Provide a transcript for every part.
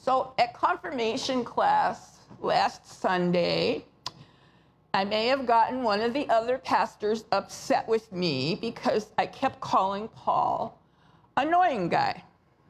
So at confirmation class last Sunday, I may have gotten one of the other pastors upset with me because I kept calling Paul annoying guy.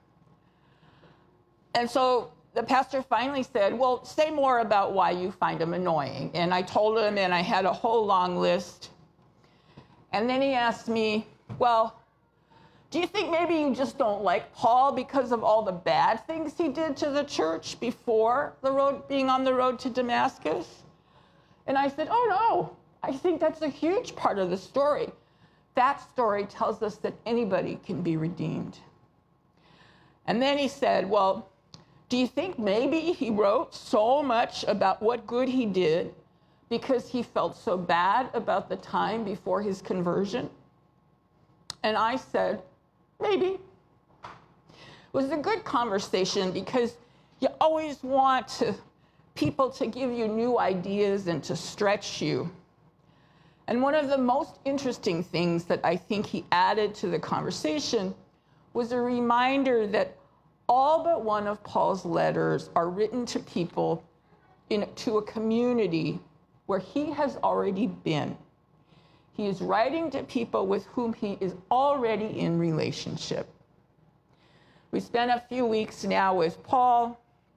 And so the pastor finally said, well, say more about why you find him annoying. And I told him, and I had a whole long list. And then he asked me, well, do you think maybe you just don't like Paul because of all the bad things he did to the church before being on the road to Damascus? And I said, oh, no, I think that's a huge part of the story. That story tells us that anybody can be redeemed. And then he said, well, do you think maybe he wrote so much about what good he did because he felt so bad about the time before his conversion? And I said, maybe. It was a good conversation because you always want people to give you new ideas and to stretch you. And one of the most interesting things that I think he added to the conversation was a reminder that all but one of Paul's letters are written to people to a community where he has already been. He is writing to people with whom he is already in relationship. We spent a few weeks now with Paul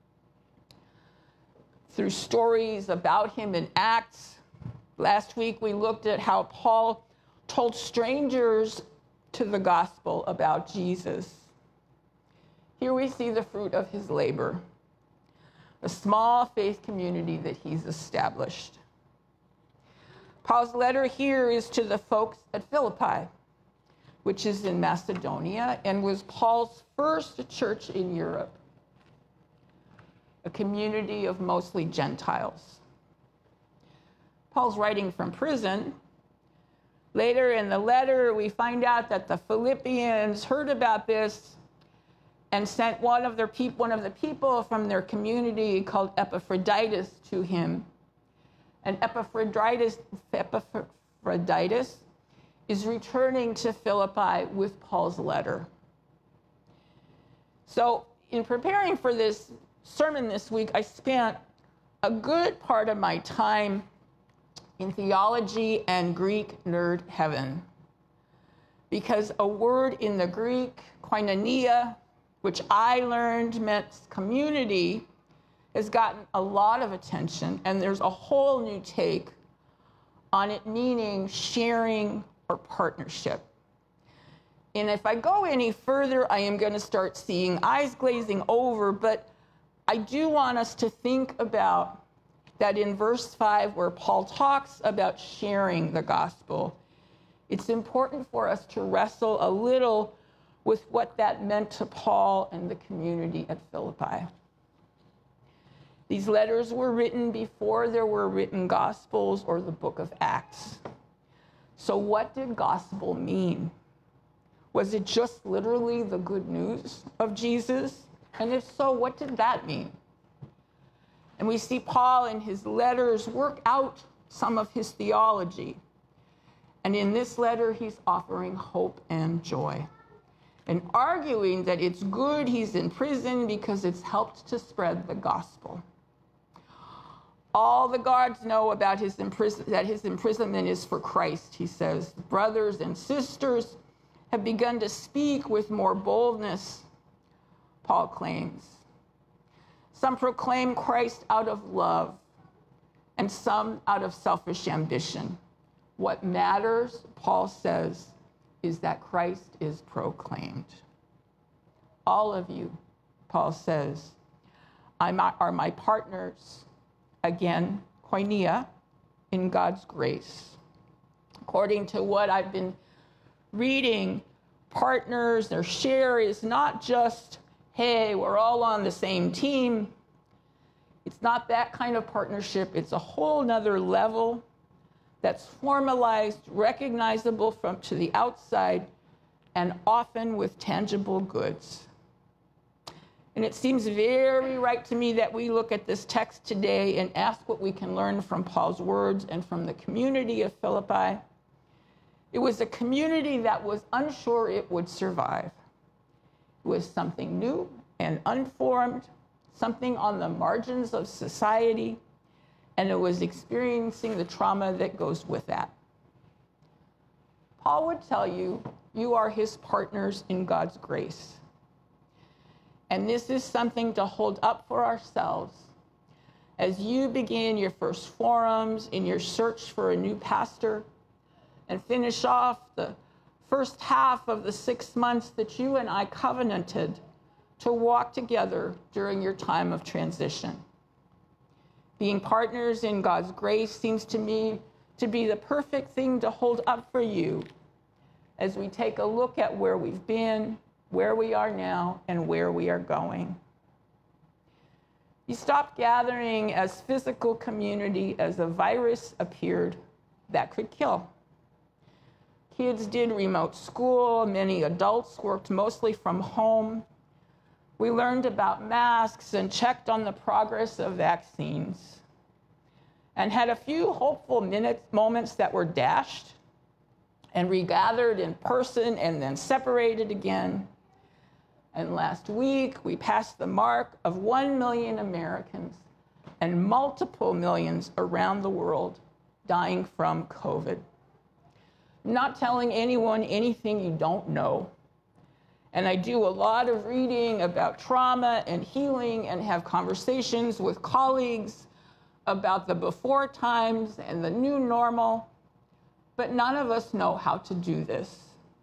through stories about him in Acts. Last week, we looked at how Paul told strangers to the gospel about Jesus. Here we see the fruit of his labor, a small faith community that he's established. Paul's letter here is to the folks at Philippi, which is in Macedonia and was Paul's first church in Europe, a community of mostly Gentiles. Paul's writing from prison. Later in the letter, we find out that the Philippians heard about this and sent one of the people from their community called Epaphroditus to him. And Epaphroditus is returning to Philippi with Paul's letter. So in preparing for this sermon this week, I spent a good part of my time in theology and Greek nerd heaven. Because a word in the Greek, koinonia, which I learned meant community, has gotten a lot of attention, and there's a whole new take on it meaning sharing or partnership. And if I go any further, I am going to start seeing eyes glazing over, but I do want us to think about that in verse 5, where Paul talks about sharing the gospel. It's important for us to wrestle a little with what that meant to Paul and the community at Philippi. These letters were written before there were written Gospels or the book of Acts. So what did gospel mean? Was it just literally the good news of Jesus? And if so, what did that mean? And we see Paul in his letters work out some of his theology. And in this letter, he's offering hope and joy and arguing that it's good he's in prison because it's helped to spread the gospel. All the guards know about that his imprisonment is for Christ, he says. Brothers and sisters have begun to speak with more boldness, Paul claims. Some proclaim Christ out of love, and some out of selfish ambition. What matters, Paul says, is that Christ is proclaimed. All of you, Paul says, are my partners, again, koinonia, in God's grace. According to what I've been reading, partners, their share is not just, hey, we're all on the same team. It's not that kind of partnership. It's a whole nother level that's formalized, recognizable to the outside, and often with tangible goods. And it seems very right to me that we look at this text today and ask what we can learn from Paul's words and from the community of Philippi. It was a community that was unsure it would survive. It was something new and unformed, something on the margins of society, and it was experiencing the trauma that goes with that. Paul would tell you, you are his partners in God's grace. And this is something to hold up for ourselves as you begin your first forums in your search for a new pastor and finish off the first half of the 6 months that you and I covenanted to walk together during your time of transition. Being partners in God's grace seems to me to be the perfect thing to hold up for you as we take a look at where we've been, where we are now, and where we are going. You stopped gathering as physical community as a virus appeared that could kill. Kids did remote school. Many adults worked mostly from home. We learned about masks and checked on the progress of vaccines and had a few hopeful moments that were dashed and regathered in person and then separated again. And last week, we passed the mark of 1 million Americans and multiple millions around the world dying from COVID. Not telling anyone anything you don't know. And I do a lot of reading about trauma and healing and have conversations with colleagues about the before times and the new normal, but none of us know how to do this.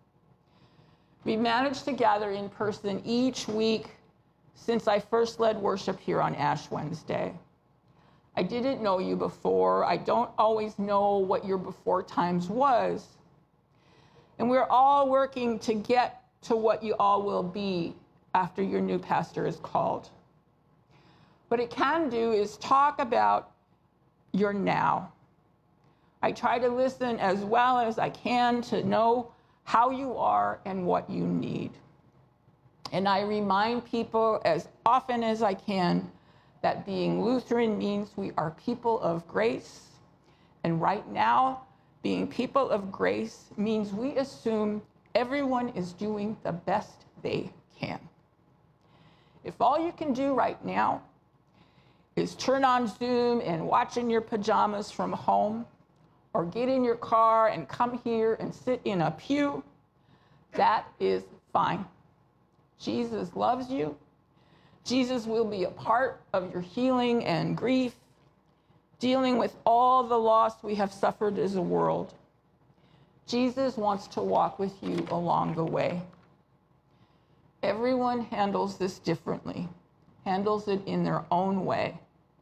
We managed to gather in person each week since I first led worship here on Ash Wednesday. I didn't know you before. I don't always know what your before times was. And we're all working to get to what you all will be after your new pastor is called. What it can do is talk about your now. I try to listen as well as I can to know how you are and what you need. And I remind people as often as I can that being Lutheran means we are people of grace. And right now, being people of grace means we assume everyone is doing the best they can. If all you can do right now is turn on Zoom and watch in your pajamas from home, or get in your car and come here and sit in a pew, that is fine. Jesus loves you. Jesus will be a part of your healing and grief, dealing with all the loss we have suffered as a world. Jesus wants to walk with you along the way. Everyone handles this differently, handles it in their own way.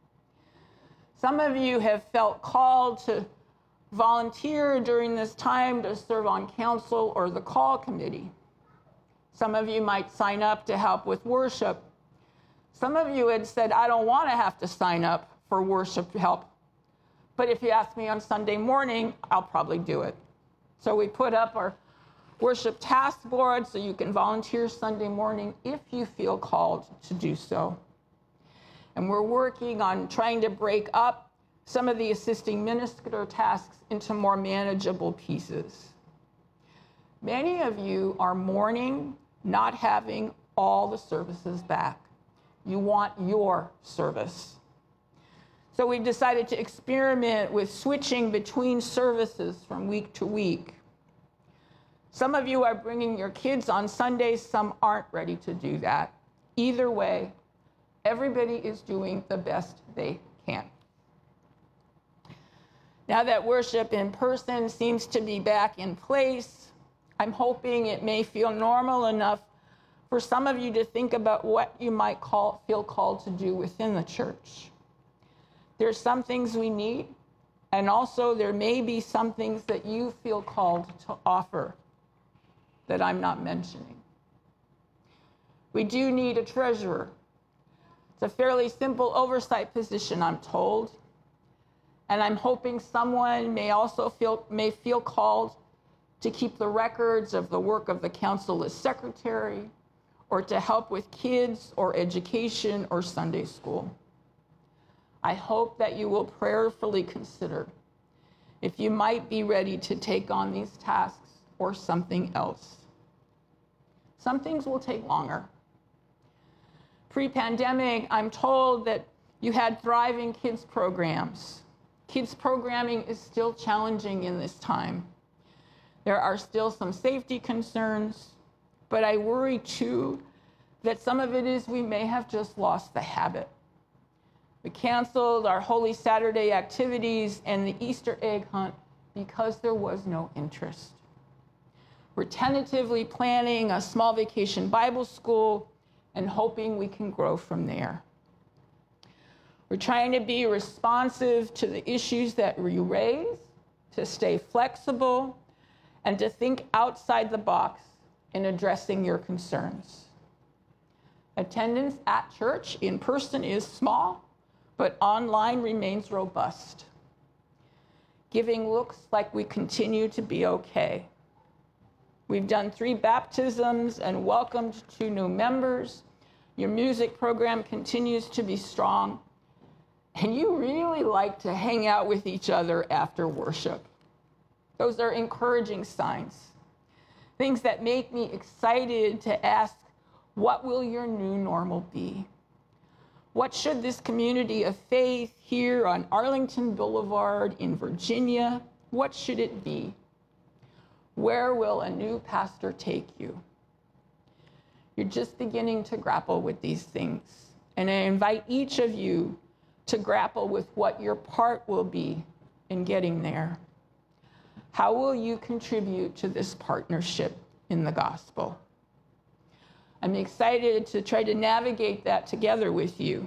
Some of you have felt called to volunteer during this time to serve on council or the call committee. Some of you might sign up to help with worship. Some of you had said, I don't want to have to sign up for worship help, but if you ask me on Sunday morning, I'll probably do it. So we put up our worship task board so you can volunteer Sunday morning if you feel called to do so. And we're working on trying to break up some of the assisting minister tasks into more manageable pieces. Many of you are mourning not having all the services back. You want your service. So we've decided to experiment with switching between services from week to week. Some of you are bringing your kids on Sundays, some aren't ready to do that. Either way, everybody is doing the best they can. Now that worship in person seems to be back in place, I'm hoping it may feel normal enough for some of you to think about what you might feel called to do within the church. There's some things we need, and also there may be some things that you feel called to offer that I'm not mentioning. We do need a treasurer. It's a fairly simple oversight position, I'm told. And I'm hoping someone may also feel called to keep the records of the work of the council as secretary, or to help with kids or education or Sunday school. I hope that you will prayerfully consider if you might be ready to take on these tasks or something else. Some things will take longer. Pre-pandemic, I'm told that you had thriving kids programs. Kids programming is still challenging in this time. There are still some safety concerns, but I worry too that some of it is we may have just lost the habit. We canceled our Holy Saturday activities and the Easter egg hunt because there was no interest. We're tentatively planning a small vacation Bible school and hoping we can grow from there. We're trying to be responsive to the issues that we raise, to stay flexible, and to think outside the box in addressing your concerns. Attendance at church in person is small, but online remains robust. Giving looks like we continue to be okay. We've done 3 baptisms and welcomed 2 new members. Your music program continues to be strong. And you really like to hang out with each other after worship. Those are encouraging signs. Things that make me excited to ask, what will your new normal be? What should this community of faith here on Arlington Boulevard in Virginia, what should it be? Where will a new pastor take you? You're just beginning to grapple with these things. And I invite each of you to grapple with what your part will be in getting there. How will you contribute to this partnership in the gospel? I'm excited to try to navigate that together with you.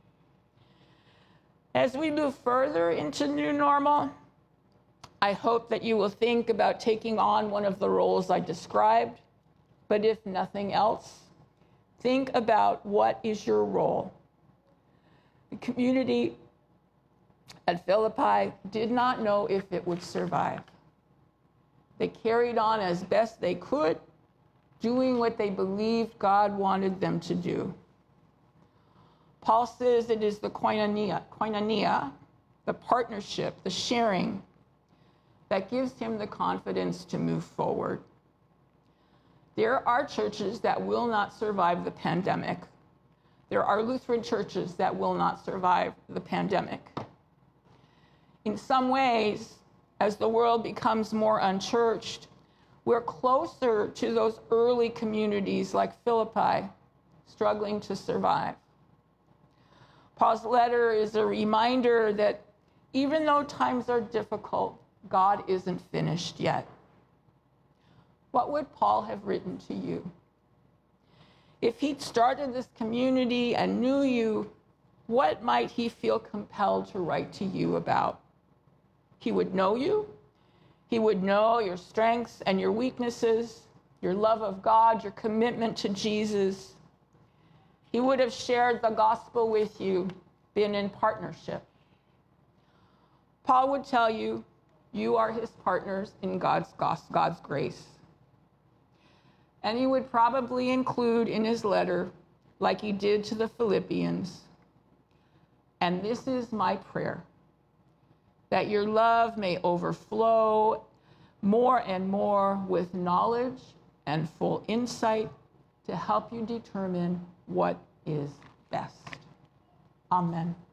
As we move further into new normal, I hope that you will think about taking on one of the roles I described, but if nothing else, think about what is your role. The community at Philippi did not know if it would survive. They carried on as best they could, doing what they believed God wanted them to do. Paul says it is the koinonia, the partnership, the sharing, that gives him the confidence to move forward. There are churches that will not survive the pandemic. There are Lutheran churches that will not survive the pandemic. In some ways, as the world becomes more unchurched, we're closer to those early communities like Philippi, struggling to survive. Paul's letter is a reminder that even though times are difficult, God isn't finished yet. What would Paul have written to you? If he'd started this community and knew you, what might he feel compelled to write to you about? He would know you. He would know your strengths and your weaknesses, your love of God, your commitment to Jesus. He would have shared the gospel with you, been in partnership. Paul would tell you, you are his partners in God's grace. And he would probably include in his letter, like he did to the Philippians, and this is my prayer, that your love may overflow more and more with knowledge and full insight to help you determine what is best. Amen.